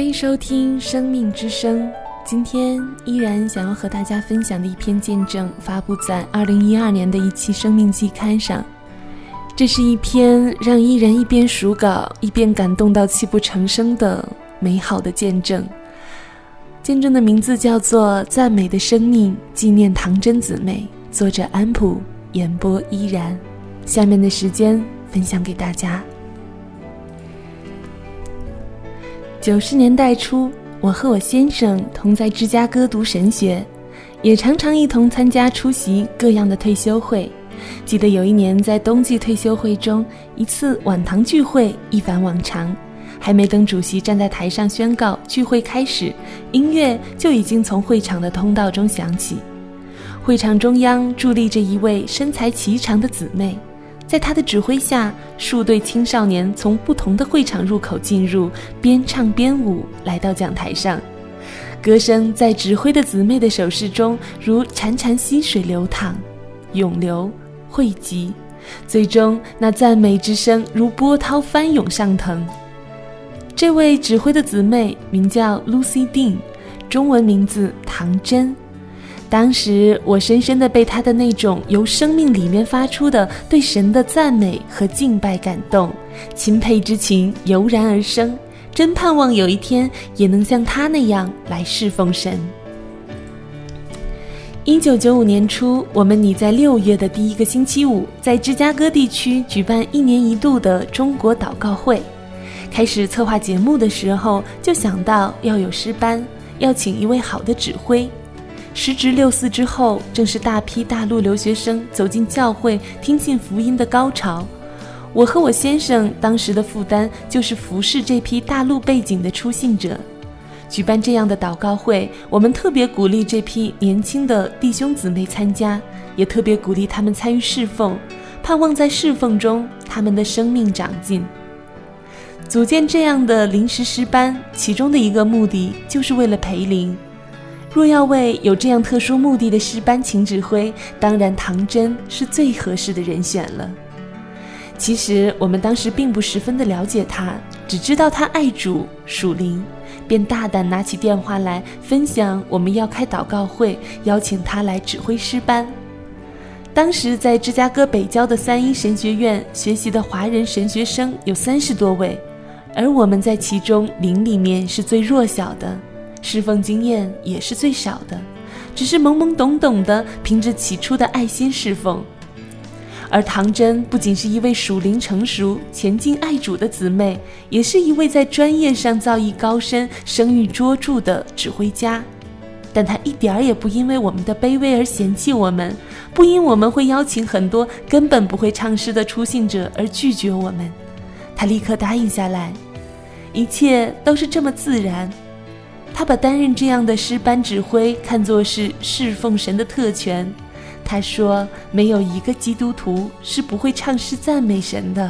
迎收听生命之声。今天依然想要和大家分享的一篇见证发布在2012年的一期生命季刊上。这是一篇让伊人一边数稿一边感动到泣不成声的美好的见证。见证的名字叫做《赞美的生命纪念唐真姊妹》，作者安普，演播依然。下面的时间分享给大家。90年代初，我和我先生同在芝加哥读神学，也常常一同参加出席各样的退休会。记得有一年在冬季退休会中，一次晚堂聚会一反往常，还没等主席站在台上宣告聚会开始，音乐就已经从会场的通道中响起。会场中央伫立着一位身材颀长的姊妹，在她的指挥下，数队青少年从不同的会场入口进入，边唱边舞来到讲台上。歌声在指挥的姊妹的手势中如潺潺溪水流淌，涌流汇集，最终那赞美之声如波涛翻涌上腾。这位指挥的姊妹名叫 Lucy Dean， 中文名字唐真。当时我深深地被她的那种由生命里面发出的对神的赞美和敬拜感动，钦佩之情油然而生，真盼望有一天也能像她那样来侍奉神。1995年初，我们拟在6月的第一个星期五，在芝加哥地区举办1年1度的中国祷告会。开始策划节目的时候，就想到要有诗班，要请一位好的指挥。时值64之后，正是大批大陆留学生走进教会听信福音的高潮。我和我先生当时的负担就是服侍这批大陆背景的初信者。举办这样的祷告会，我们特别鼓励这批年轻的弟兄姊妹参加，也特别鼓励他们参与侍奉，盼望在侍奉中他们的生命长进。组建这样的临时诗班，其中的一个目的就是为了培灵。若要为有这样特殊目的的诗班请指挥，当然唐真是最合适的人选了。其实我们当时并不十分的了解他，只知道他爱主属灵，便大胆拿起电话来分享我们要开祷告会，邀请他来指挥诗班。当时在芝加哥北郊的3一神学院学习的华人神学生有30多位，而我们在其中灵里面是最弱小的，侍奉经验也是最少的，只是懵懵懂懂的凭着起初的爱心侍奉。而唐真不仅是一位属灵成熟、前进爱主的姊妹，也是一位在专业上造诣高深、声誉卓著的指挥家。但她一点儿也不因为我们的卑微而嫌弃我们，不因我们会邀请很多根本不会唱诗的初信者而拒绝我们。她立刻答应下来，一切都是这么自然。他把担任这样的诗班指挥看作是侍奉神的特权。他说，没有一个基督徒是不会唱诗赞美神的。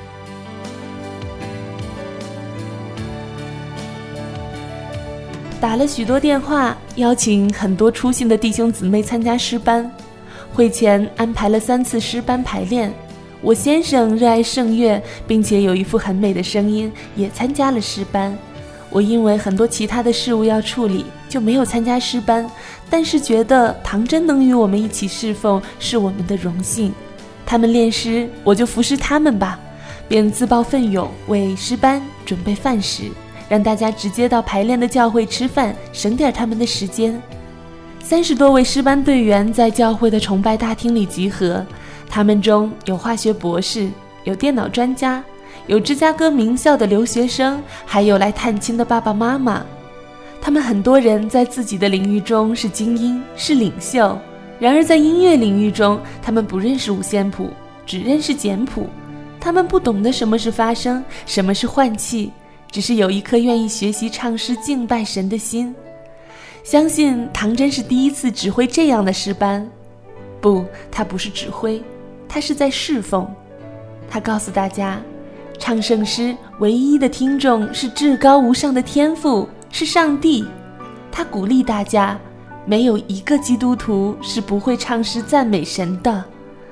打了许多电话，邀请很多初信的弟兄姊妹参加诗班。会前安排了3次诗班排练。我先生热爱圣乐，并且有一副很美的声音，也参加了诗班。我因为很多其他的事物要处理，就没有参加诗班，但是觉得唐真能与我们一起侍奉是我们的荣幸。他们练诗，我就服侍他们吧，便自报奋勇为诗班准备饭食，让大家直接到排练的教会吃饭，省点他们的时间。30多位诗班队员在教会的崇拜大厅里集合，他们中有化学博士，有电脑专家，有芝加哥名校的留学生，还有来探亲的爸爸妈妈。他们很多人在自己的领域中是精英，是领袖，然而在音乐领域中，他们不认识五线谱，只认识简谱。他们不懂得什么是发声，什么是换气，只是有一颗愿意学习唱诗敬拜神的心。相信唐真是第一次指挥这样的诗班。不，他不是指挥，他是在侍奉。他告诉大家，唱圣诗唯一的听众是至高无上的天父，是上帝。他鼓励大家，没有一个基督徒是不会唱诗赞美神的。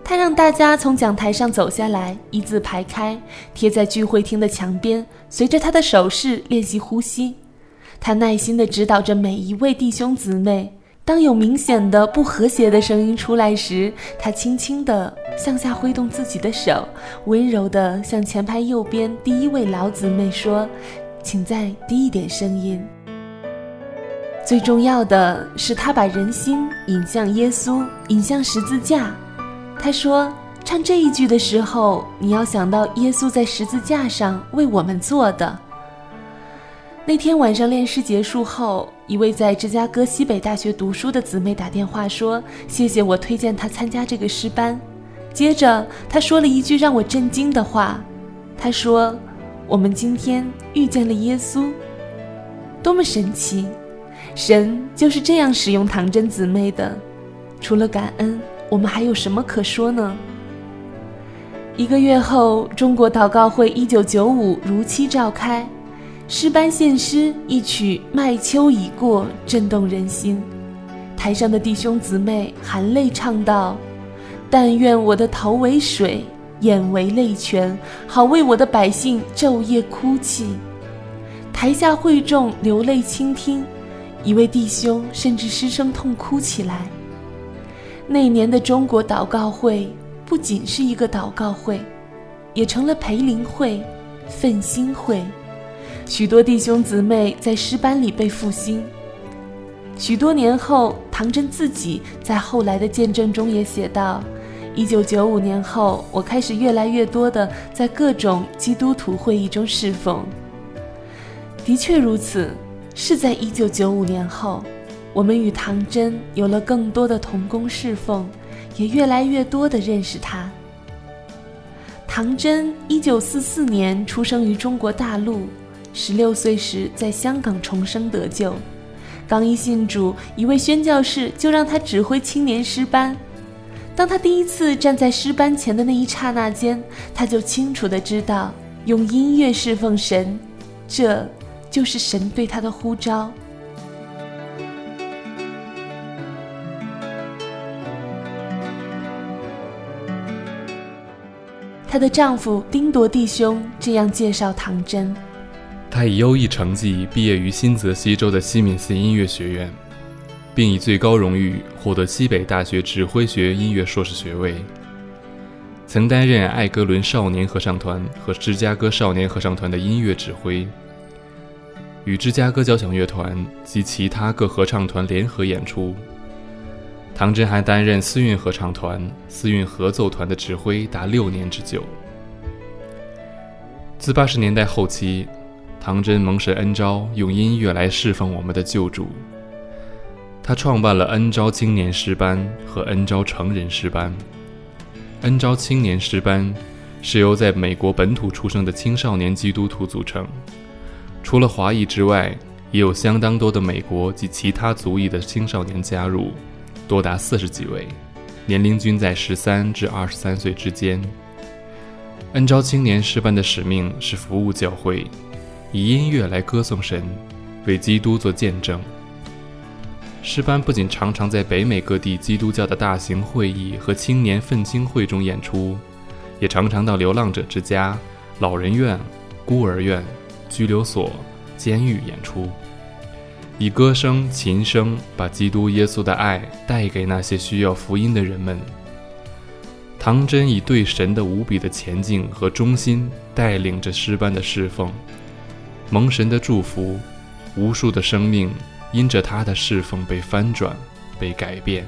他让大家从讲台上走下来，一字排开，贴在聚会厅的墙边，随着他的手势练习呼吸。他耐心地指导着每一位弟兄姊妹，当有明显的不和谐的声音出来时，他轻轻地向下挥动自己的手，温柔地向前排右边第一位老姊妹说：“请再低一点声音。”最重要的是，他把人心引向耶稣，引向十字架。他说，唱这一句的时候，你要想到耶稣在十字架上为我们做的。那天晚上练诗结束后，一位在芝加哥西北大学读书的姊妹打电话说，谢谢我推荐她参加这个诗班。接着她说了一句让我震惊的话，她说，我们今天遇见了耶稣。多么神奇，神就是这样使用唐真姊妹的。除了感恩，我们还有什么可说呢？1个月后，中国祷告会1995如期召开，诗班献诗一曲《麦秋已过》震动人心。台上的弟兄姊妹含泪唱道：但愿我的头为水，眼为泪泉，好为我的百姓昼夜哭泣。台下会众流泪倾听，一位弟兄甚至失声痛哭起来。那年的中国祷告会不仅是一个祷告会，也成了培灵会、奋兴会。许多弟兄姊妹在诗班里被复兴。许多年后，唐真自己在后来的见证中也写道：1995年后，我开始越来越多地在各种基督徒会议中侍奉。的确如此，是在1995年后，我们与唐真有了更多的同工侍奉，也越来越多地认识他。唐真1944年出生于中国大陆，16岁时在香港重生得救。刚一信主，一位宣教士就让他指挥青年诗班。当他第一次站在诗班前的那一刹那间，他就清楚地知道，用音乐侍奉神，这就是神对他的呼召。她的丈夫丁铎弟兄这样介绍唐真： 他以优异成绩毕业于新泽西州的西敏寺音乐学院，并以最高荣誉获得西北大学指挥学音乐硕士学位。曾担任艾格伦少年合唱团和芝加哥少年合唱团的音乐指挥，与芝加哥交响乐团及其他各合唱团联合演出。唐真还担任思韵合唱团、思韵合奏团的指挥达6年之久。自80年代后期，唐真蒙神恩召，用音乐来侍奉我们的救主。他创办了恩召青年诗班和恩召成人诗班。恩召青年诗班是由在美国本土出生的青少年基督徒组成，除了华裔之外，也有相当多的美国及其他族裔的青少年加入，多达40几位，年龄均在13至23岁之间。恩召青年诗班的使命是服务教会，以音乐来歌颂神，为基督做见证。诗班不仅常常在北美各地基督教的大型会议和青年奋兴会中演出，也常常到流浪者之家、老人院、孤儿院、拘留所、监狱演出，以歌声、琴声把基督耶稣的爱带给那些需要福音的人们。唐真以对神的无比的虔敬和忠心带领着诗班的侍奉，蒙神的祝福，无数的生命因着他的侍奉被翻转、被改变。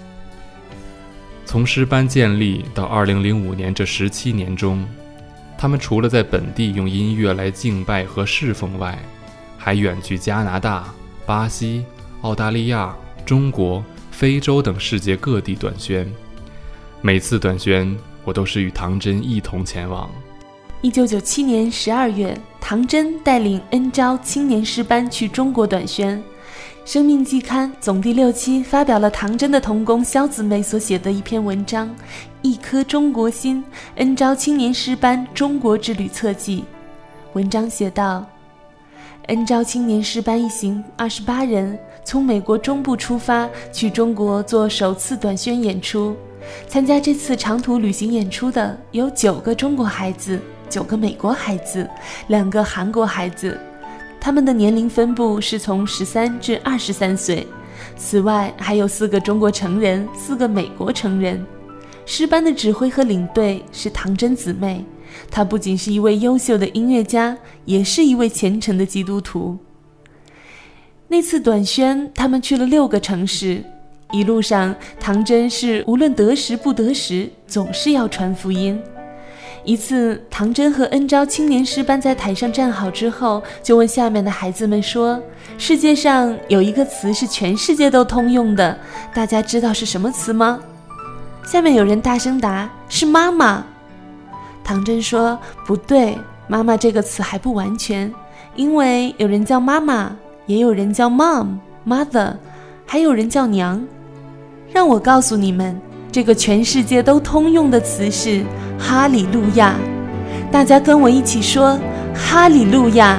从诗班建立到2005年这17年中，他们除了在本地用音乐来敬拜和侍奉外，还远去加拿大、巴西、澳大利亚、中国、非洲等世界各地短宣。每次短宣，我都是与唐真一同前往。 1997年12月，唐真带领恩召青年诗班去中国短宣。生命季刊总第6期发表了唐真的同工肖姊妹所写的一篇文章《一颗中国心：恩召青年诗班中国之旅侧记》。文章写道，恩召青年诗班一行28人从美国中部出发，去中国做首次短宣演出。 参加这次长途旅行演出的有9个中国孩子、9个美国孩子、2个韩国孩子，他们的年龄分布是从13至23岁。此外还有4个中国成人、4个美国成人。诗班的指挥和领队是唐真姊妹，她不仅是一位优秀的音乐家，也是一位虔诚的基督徒。那次短宣，他们去了6个城市，一路上唐真是无论得时不得时，总是要传福音。一次，唐真和恩招青年诗班在台上站好之后，就问下面的孩子们说，世界上有一个词是全世界都通用的，大家知道是什么词吗？下面有人大声答，是妈妈。唐真说，不对，妈妈这个词还不完全，因为有人叫妈妈，也有人叫 mom、mother， 还有人叫娘。让我告诉你们，这个全世界都通用的词是哈利路亚。大家跟我一起说，哈利路亚。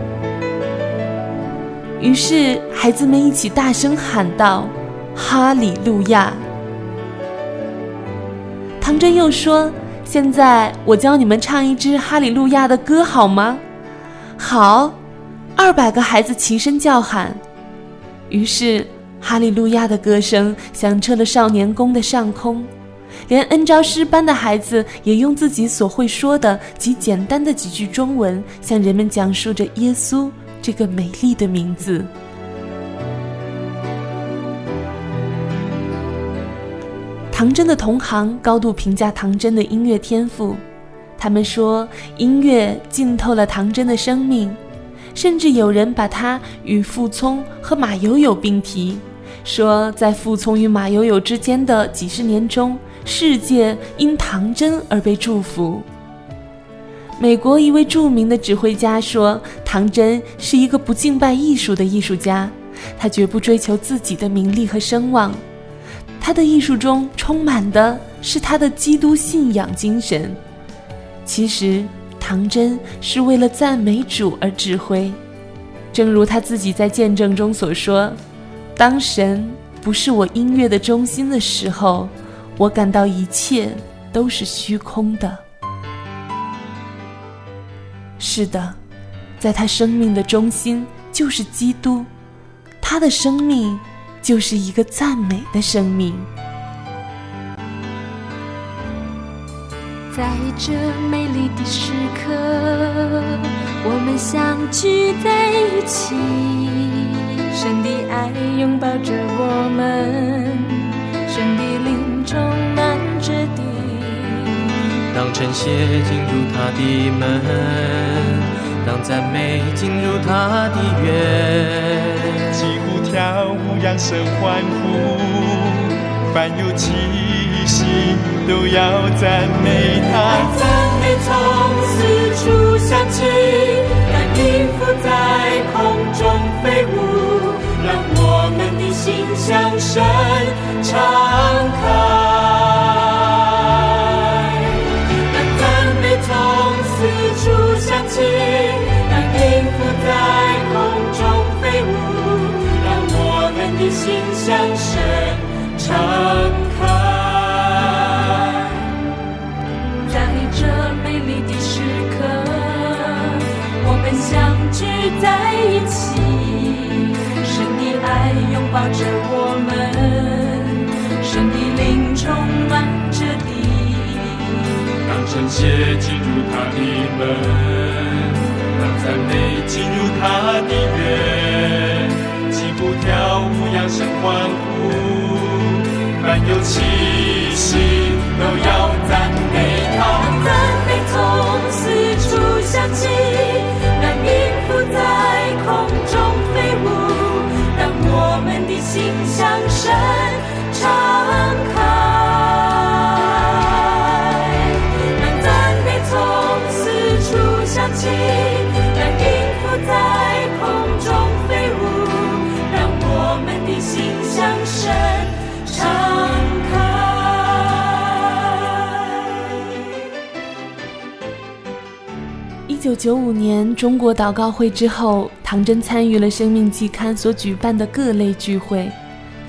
于是孩子们一起大声喊道，哈利路亚。唐真又说，现在我教你们唱一支哈利路亚的歌好吗？好，200个孩子齐声叫喊。于是哈利路亚的歌声响彻了少年宫的上空，连恩招诗班的孩子也用自己所会说的极简单的几句中文，向人们讲述着耶稣这个美丽的名字。唐真的同行高度评价唐真的音乐天赋，他们说音乐浸透了唐真的生命，甚至有人把他与傅聪和马友友并提，说在傅聪与马友友之间的几十年中，世界因唐真而被祝福。美国一位著名的指挥家说，唐真是一个不敬拜艺术的艺术家，他绝不追求自己的名利和声望，他的艺术中充满的是他的基督信仰精神。其实唐真是为了赞美主而指挥，正如他自己在见证中所说，当神不是我音乐的中心的时候，我感到一切都是虚空的。是的，在他生命的中心就是基督，他的生命就是一个赞美的生命。 在这美丽的时刻，我们相聚在一起，神的爱拥抱着我们，神的灵充满着地。 当晨曦进入他的门，当赞美进入他的园， 击鼓跳舞扬声欢呼，凡有气息都要赞美他。 赞美从四处响起，让音符在空中飞舞，让我们的心向神敞开。让赞美从四处响起，让音符在空中飞舞，让我们的心向神敞开。相聚在一起，神的爱拥抱着我们，神的灵充满着地。 当晨曦进入他的门，当赞美进入他的园，击鼓跳舞扬声欢呼，凡有气息都要赞美他。 赞美从四处响起，在空中飞舞，让我们的心向神敞开。让赞美从四处响起，让音符在空中飞舞，让我们的心向神敞开。 1995年中国祷告会之后，唐真参与了生命季刊所举办的各类聚会，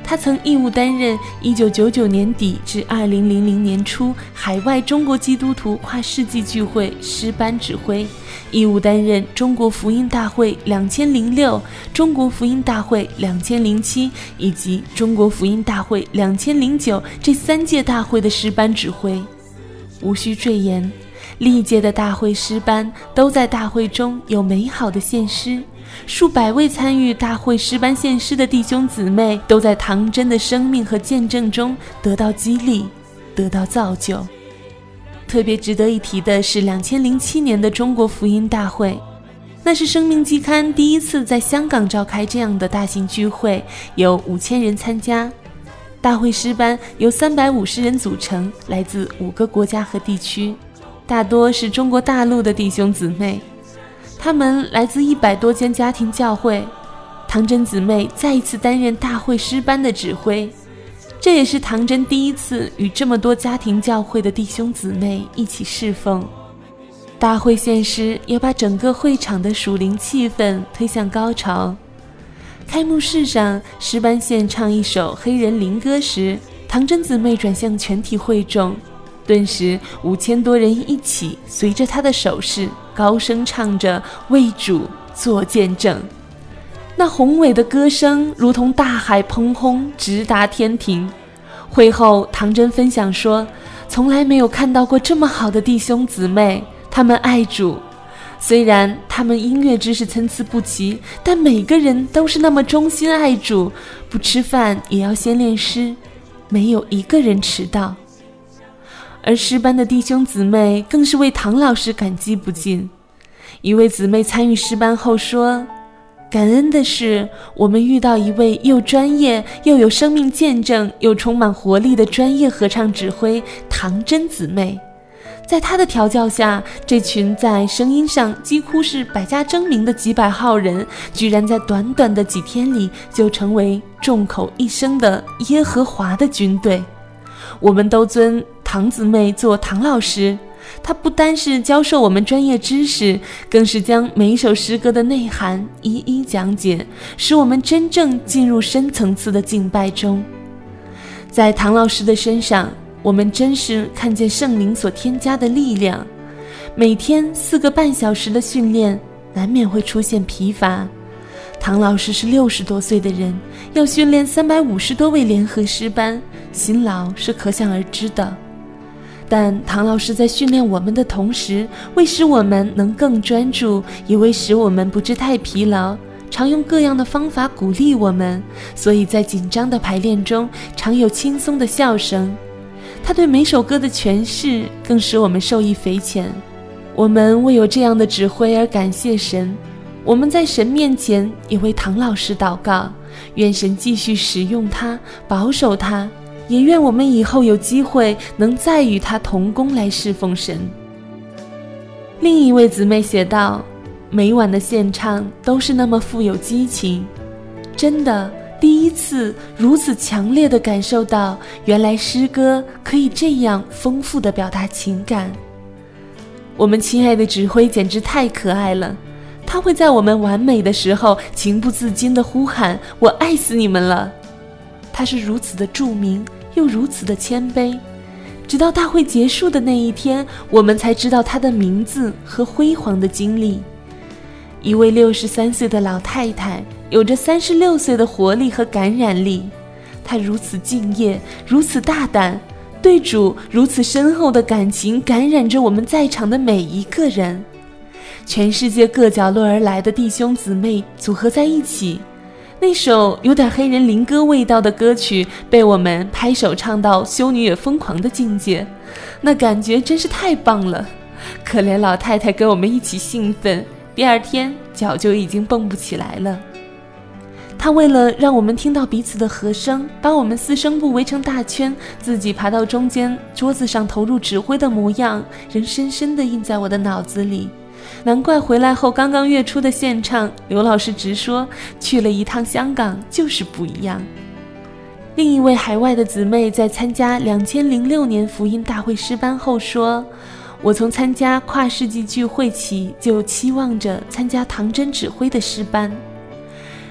他曾义务担任1999年底至2000年初海外中国基督徒跨世纪聚会诗班指挥，义务担任中国福音大会2006、中国福音大会2007以及中国福音大会2009这3届大会的诗班指挥。无需赘言，历届的大会诗班都在大会中有美好的献诗，数百位参与大会诗班献诗的弟兄姊妹都在唐真的生命和见证中得到激励，得到造就。特别值得一提的是2007年的中国福音大会，那是生命季刊第一次在香港召开这样的大型聚会，有5000人参加。大会诗班由350人组成，来自5个国家和地区，大多是中国大陆的弟兄姊妹，他们来自100多间家庭教会。唐真姊妹再一次担任大会诗班的指挥，这也是唐真第一次与这么多家庭教会的弟兄姊妹一起侍奉。大会献诗也把整个会场的属灵气氛推向高潮。开幕式上，诗班献唱一首黑人灵歌时，唐真姊妹转向全体会众，顿时5000多人一起随着她的手势高声唱着为主做见证。那宏伟的歌声如同大海砰轰，直达天庭。会后，唐真分享说，从来没有看到过这么好的弟兄姊妹，他们爱主。虽然他们音乐知识参差不齐，但每个人都是那么忠心爱主，不吃饭也要先练诗，没有一个人迟到。而诗班的弟兄姊妹更是为唐老师感激不尽。一位姊妹参与诗班后说，感恩的是，我们遇到一位又专业又有生命见证又充满活力的专业合唱指挥唐真姊妹。在她的调教下，这群在声音上几乎是百家争鸣的几百号人，居然在短短的几天里就成为众口一声的耶和华的军队。我们都尊唐姊妹做唐老师，她不单是教授我们专业知识，更是将每一首诗歌的内涵一一讲解，使我们真正进入深层次的敬拜中。在唐老师的身上，我们真是看见圣灵所添加的力量。每天4个半小时的训练，难免会出现疲乏。唐老师是60多岁的人，要训练350多位联合诗班，辛劳是可想而知的。但唐老师在训练我们的同时，为使我们能更专注，也为使我们不致太疲劳，常用各样的方法鼓励我们，所以在紧张的排练中，常有轻松的笑声。他对每首歌的诠释更使我们受益匪浅。我们为有这样的指挥而感谢神，我们在神面前也为唐老师祷告，愿神继续使用他，保守他，也愿我们以后有机会能再与他同工来侍奉神。另一位姊妹写道，每晚的献唱都是那么富有激情，真的第一次如此强烈地感受到，原来诗歌可以这样丰富地表达情感。我们亲爱的指挥简直太可爱了，他会在我们完美的时候情不自禁地呼喊，我爱死你们了。他是如此的著名，又如此的谦卑，直到大会结束的那一天，我们才知道他的名字和辉煌的经历。一位63岁的老太太，有着36岁的活力和感染力。她如此敬业，如此大胆，对主如此深厚的感情感染着我们在场的每一个人。全世界各角落而来的弟兄姊妹组合在一起，那首有点黑人灵歌味道的歌曲被我们拍手唱到修女也疯狂的境界，那感觉真是太棒了。可怜老太太跟我们一起兴奋，第二天脚就已经蹦不起来了。他为了让我们听到彼此的和声，把我们4声部围成大圈，自己爬到中间桌子上投入指挥的模样，仍深深地印在我的脑子里。难怪回来后刚刚月初的献唱，刘老师直说去了一趟香港就是不一样。另一位海外的姊妹在参加2006年福音大会诗班后说，我从参加跨世纪聚会起就期望着参加唐真指挥的诗班。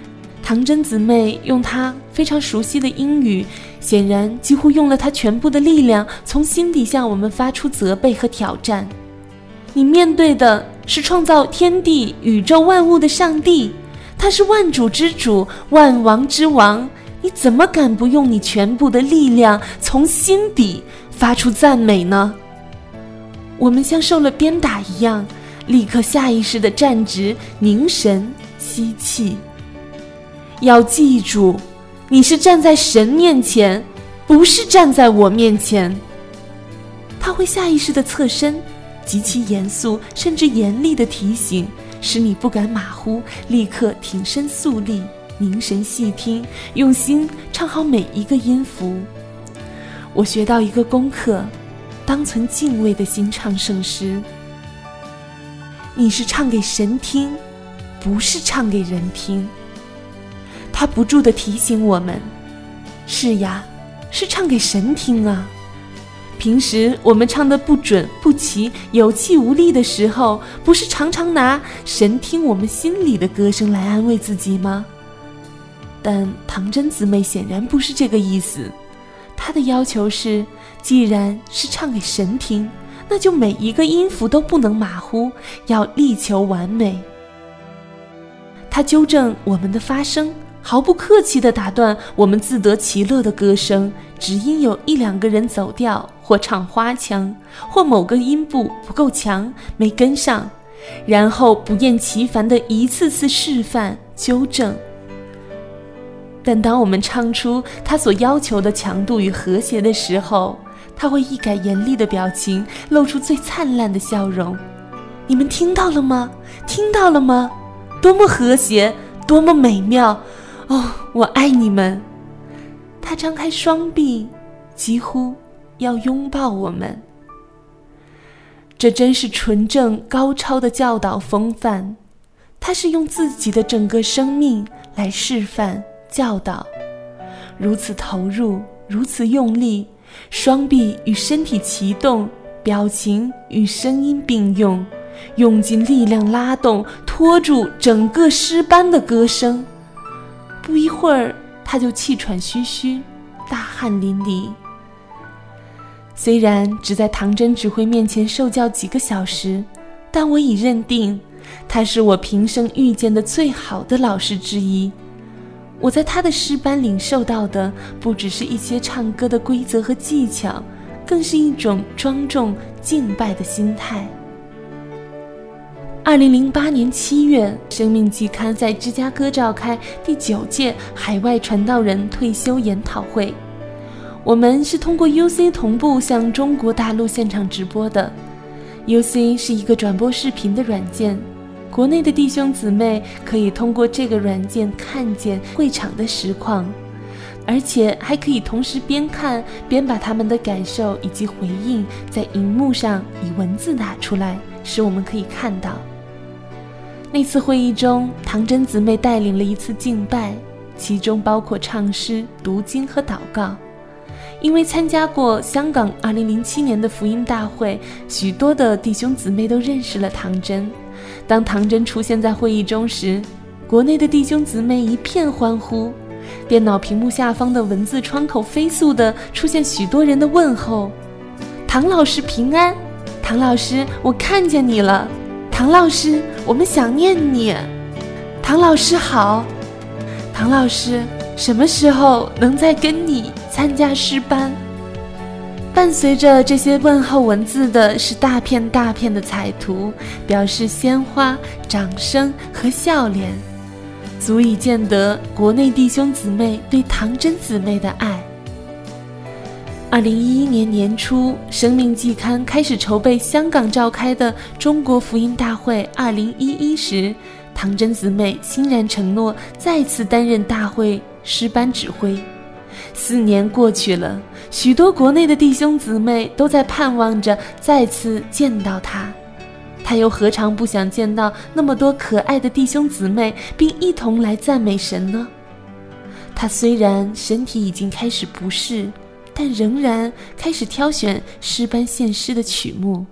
唐真姊妹用她非常熟悉的英语，显然几乎用了她全部的力量，从心底向我们发出责备和挑战。你面对的是创造天地宇宙万物的上帝，他是万主之主，万王之王，你怎么敢不用你全部的力量，从心底发出赞美呢？我们像受了鞭打一样，立刻下意识地站直，凝神吸气。要记住，你是站在神面前，不是站在我面前。他会下意识地侧身，极其严肃甚至严厉的提醒，使你不敢马虎，立刻挺身肃立，凝神细听，用心唱好每一个音符。我学到一个功课，当存敬畏的心唱圣诗。你是唱给神听，不是唱给人听。他不住地提醒我们，是呀，是唱给神听啊。平时我们唱得不准不齐，有气无力的时候，不是常常拿神听我们心里的歌声来安慰自己吗？但唐真姊妹显然不是这个意思，她的要求是，既然是唱给神听，那就每一个音符都不能马虎，要力求完美。她纠正我们的发声，毫不客气地打断我们自得其乐的歌声，只因有一两个人走调，或唱花腔，或某个音部不够强没跟上，然后不厌其烦地一次次示范纠正。但当我们唱出他所要求的强度与和谐的时候，他会一改严厉的表情，露出最灿烂的笑容。你们听到了吗？听到了吗？多么和谐，多么美妙！哦，我爱你们。他张开双臂，几乎要拥抱我们。这真是纯正高超的教导风范，他是用自己的整个生命来示范教导，如此投入，如此用力，双臂与身体齐动，表情与声音并用，用尽力量拉动拖住整个诗班的歌声。不一会儿，他就气喘吁吁，大汗淋漓。虽然只在唐真指挥面前受教几个小时，但我已认定他是我平生遇见的最好的老师之一。我在他的诗班领受到的不只是一些唱歌的规则和技巧，更是一种庄重敬拜的心态。2008年7月，生命季刊在芝加哥召开第9届海外传道人退休研讨会。我们是通过 UC 同步向中国大陆现场直播的。UC 是一个转播视频的软件，国内的弟兄姊妹可以通过这个软件看见会场的实况，而且还可以同时边看边把他们的感受以及回应在荧幕上以文字打出来，使我们可以看到。那次会议中，唐真姊妹带领了一次敬拜，其中包括唱诗、读经和祷告。因为参加过香港2007年的福音大会，许多的弟兄姊妹都认识了唐真。当唐真出现在会议中时，国内的弟兄姊妹一片欢呼，电脑屏幕下方的文字窗口飞速地出现许多人的问候：唐老师平安，唐老师我看见你了，唐老师我们想念你，唐老师好，唐老师什么时候能再跟你参加诗班？伴随着这些问候文字的是大片大片的彩图，表示鲜花、掌声和笑脸，足以见得国内弟兄姊妹对唐真姊妹的爱。2011年年初，生命季刊开始筹备香港召开的中国福音大会2011时，唐真姊妹欣然承诺再次担任大会诗班指挥。4年过去了，许多国内的弟兄姊妹都在盼望着再次见到他。他又何尝不想见到那么多可爱的弟兄姊妹，并一同来赞美神呢？他虽然身体已经开始不适，但仍然开始挑选诗班献诗的曲目。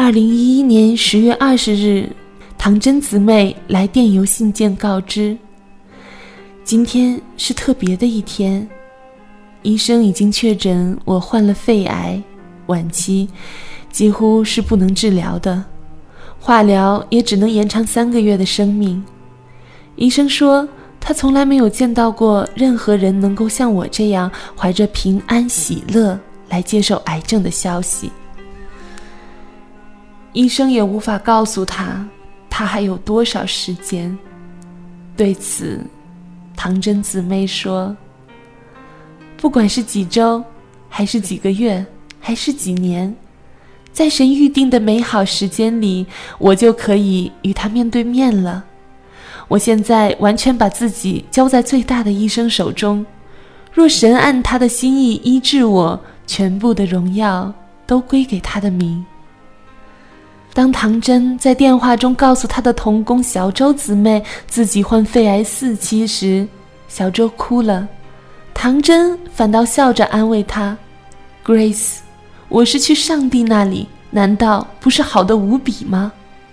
2011年10月20日，唐真姊妹来电邮信件告知，今天是特别的一天，医生已经确诊我患了肺癌，晚期，几乎是不能治疗的，化疗也只能延长3个月的生命。医生说他从来没有见到过任何人能够像我这样怀着平安喜乐来接受癌症的消息。医生也无法告诉他还有多少时间。对此，唐真姊妹说，不管是几周，还是几个月，还是几年，在神预定的美好时间里，我就可以与他面对面了。我现在完全把自己交在最大的医生手中，若神按他的心意医治我，全部的荣耀都归给他的名。当唐真在电话中告诉他的同工小周姊妹自己患肺癌4期时，小周哭了，唐真反倒笑着安慰她， Grace， 我是去上帝那里，难道不是好得无比吗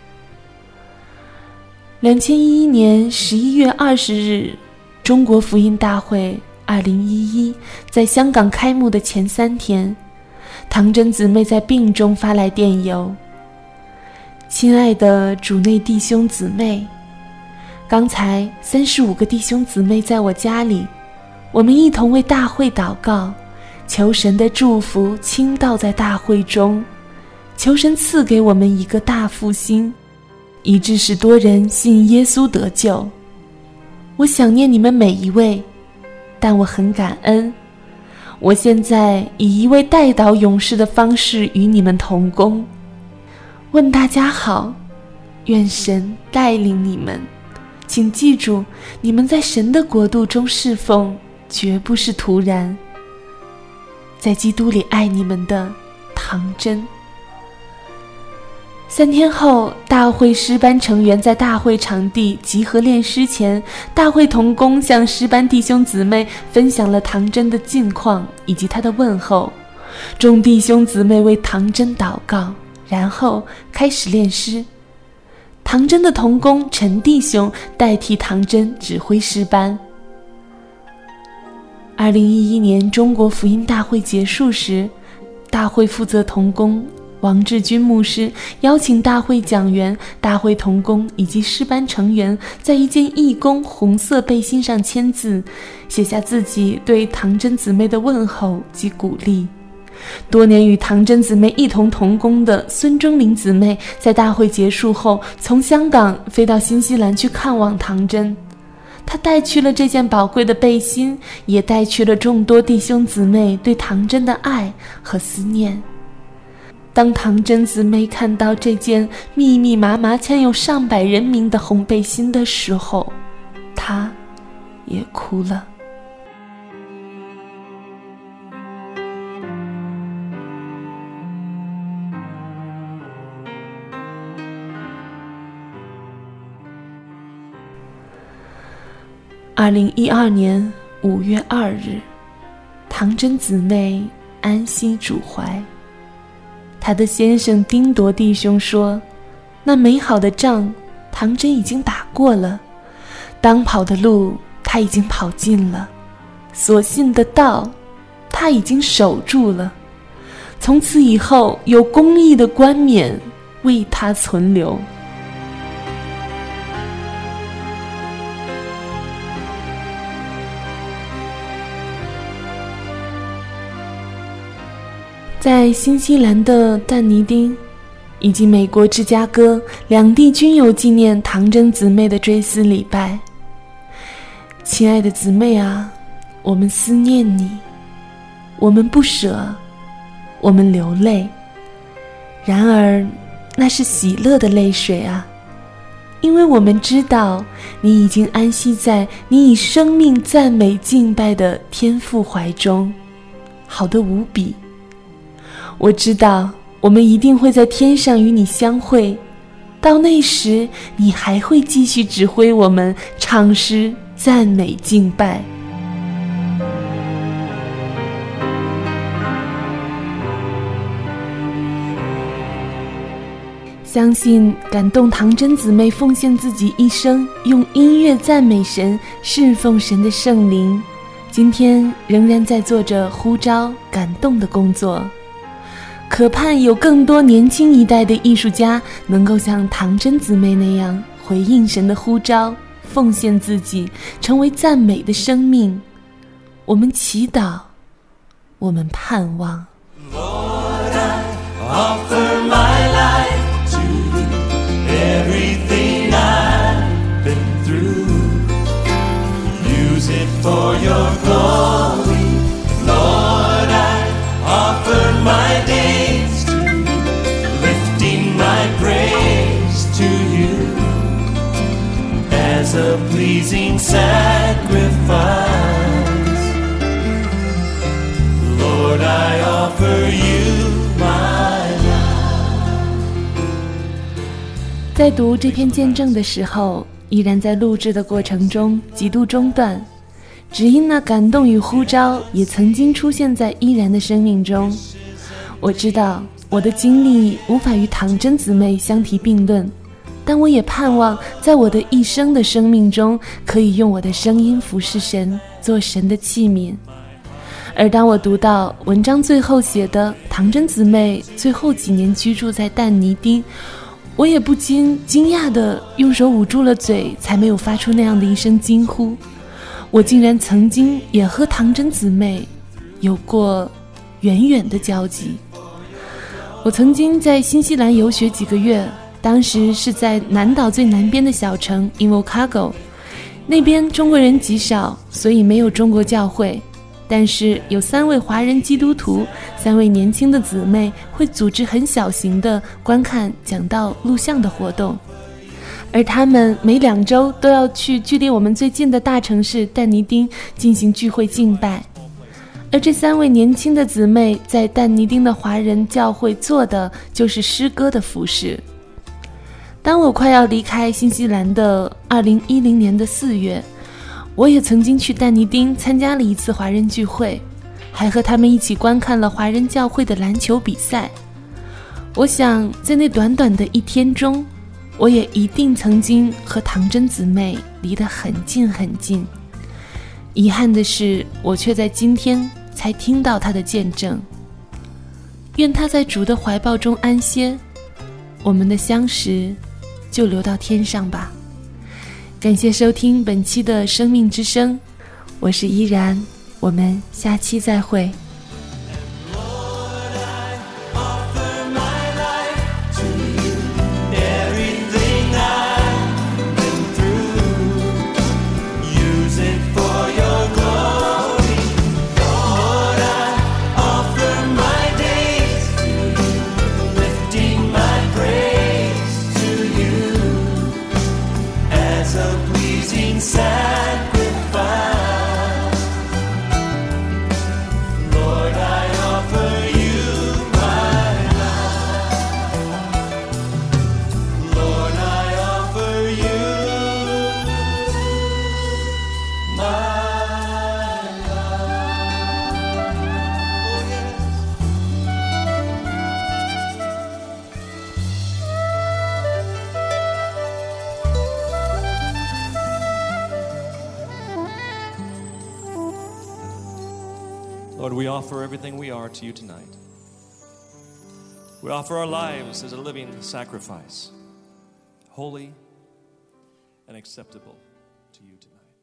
？2011年11月20日，中国福音大会2011在香港开幕的前3天，唐真姊妹在病中发来电邮，亲爱的主内弟兄姊妹，刚才35个弟兄姊妹在我家里，我们一同为大会祷告，求神的祝福倾倒在大会中，求神赐给我们一个大复兴，以致使多人信耶稣得救。我想念你们每一位，但我很感恩，我现在以一位代祷勇士的方式与你们同工。问大家好，愿神带领你们，请记住，你们在神的国度中侍奉绝不是突然。在基督里爱你们的唐真。3天后，大会诗班成员在大会场地集合练诗前，大会同工向诗班弟兄姊妹分享了唐真的近况以及他的问候。众弟兄姊妹为唐真祷告，然后开始练诗。唐真的同工陈弟兄代替唐真指挥诗班。2011年中国福音大会结束时，大会负责同工王志军牧师邀请大会讲员、大会同工以及诗班成员在一件义工红色背心上签字，写下自己对唐真姊妹的问候及鼓励。多年与唐真姊妹一同同工的孙中林姊妹在大会结束后从香港飞到新西兰去看望唐真，她带去了这件宝贵的背心，也带去了众多弟兄姊妹对唐真的爱和思念。当唐真姊妹看到这件密密麻麻签有上百人名的红背心的时候，她也哭了。2012年5月2日，唐真姊妹安息主怀。她的先生丁铎弟兄说，那美好的仗唐真已经打过了，当跑的路他已经跑尽了，所信的道他已经守住了，从此以后有公义的冠冕为他存留。在新西兰的但尼丁以及美国芝加哥两地均有纪念唐真姊妹的追思礼拜。亲爱的姊妹啊，我们思念你，我们不舍，我们流泪，然而那是喜乐的泪水啊，因为我们知道你已经安息在你以生命赞美敬拜的天父怀中，好得无比。我知道我们一定会在天上与你相会，到那时你还会继续指挥我们唱诗赞美敬拜。 相信感动唐真姊妹奉献自己一生，用音乐赞美神、侍奉神的圣灵，今天仍然在做着呼召感动的工作。渴盼有更多年轻一代的艺术家能够像唐真姊妹那样回应神的呼召，奉献自己，成为赞美的生命。我们祈祷，我们盼望。 Lord, I offer my life to you. Everything I've been through, use it for your glory. Lord, I offer my days to you, lifting my praise to you as a pleasing sacrifice. Lord, I offer you my life. 在读这篇见证的时候，依然在录制的过程中几度中断，只因那感动与呼召也曾经出现在依然的生命中。我知道我的经历无法与唐真姊妹相提并论，但我也盼望在我的一生的生命中，可以用我的声音服侍神，做神的器皿。而当我读到文章最后写的唐真姊妹最后几年居住在但尼丁，我也不禁惊讶地用手捂住了嘴，才没有发出那样的一声惊呼。我竟然曾经也和唐真姊妹有过远远的交集。我曾经在新西兰游学几个月，当时是在南岛最南边的小城 Invercargill， 那边中国人极少，所以没有中国教会，但是有3位华人基督徒，3位年轻的姊妹会组织很小型的观看讲道录像的活动，而他们每2周都要去距离我们最近的大城市但尼丁进行聚会敬拜。而这3位年轻的姊妹在但尼丁的华人教会做的就是诗歌的服事。当我快要离开新西兰的2010年的4月，我也曾经去但尼丁参加了一次华人聚会，还和他们一起观看了华人教会的篮球比赛。我想在那短短的1天中，我也一定曾经和唐真姊妹离得很近很近。遗憾的是，我却在今天才听到她的见证。愿她在主的怀抱中安歇，我们的相识就留到天上吧。感谢收听本期的生命之声，我是依然，我们下期再会。 Lord, we offer everything we are to you tonight. We offer our lives as a living sacrifice, holy and acceptable to you tonight.